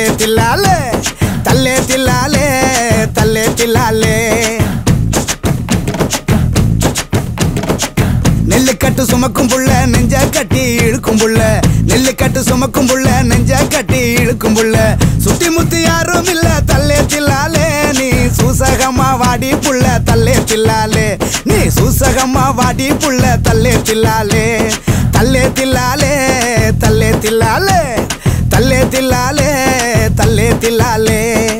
தல்லே தில்லாலே தல்லே தில்லாலே தல்லே தில்லாலே நெல்லு கட்டு சுமக்கும் புள்ள நெஞ்ச கட்டி இழுக்கும் புள்ள நெல்லு கட்டு சுமக்கும் புள்ள நெஞ்ச கட்டி இழுக்கும் புள்ள சுத்தி முத்தி யாரும் இல்ல தல்லே தில்லாலே நீ சூசகமா வாடி புள்ள தல்லே தில்லாலே நீ சூசகமா வாடி புள்ள தல்லே தில்லாலே தல்லே தில்லாலே தல்லே தில்லாலே தல்லே தில்லாலே தல்லே தில்லாலே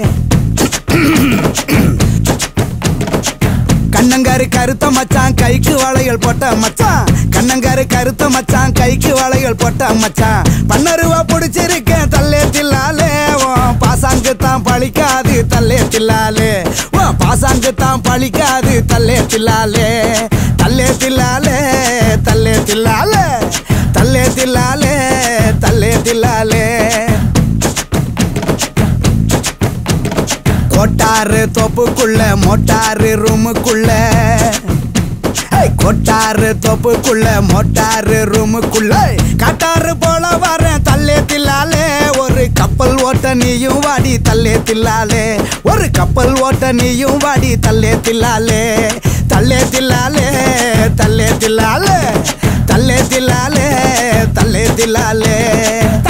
கண்ணங்காரு கருத்த மச்சான் கைக்கு வளையல் போட்ட மச்சான் கண்ணங்காரு கருத்த மச்சான் கைக்கு வளையல் போட்ட மச்சான் பன்னருவா புடிச்சிருக்கேன் தல்லே தில்லாலே பாசாங்கு தான் பழிக்காது தல்லே தில்லாலே பாசாங்கு தான் பழிக்காது தல்லே தில்லாலே தல்லே தில்லாலே தல்லே தில்லாலே தல்லே தில்லாலே தல்லே தில்லாலே கோட்டாரு தோப்புக்குள்ள மோட்டாரு ரூமுக்குள்ள கோட்டாரு தோப்புக்குள்ள மோட்டாரு ரூமுக்குள்ள காட்டாரு போல வரேன் தல்லே தில்லாலே ஒரு கப்பல் ஓட்ட நீயும் வாடி தல்லே தில்லாலே ஒரு கப்பல் ஓட்ட நீயும் வாடி தல்லே தில்லாலே தல்லே தில்லாலே தல்லே தில்லாலே தல்லே தில்லாலே தல்லே தில்லாலே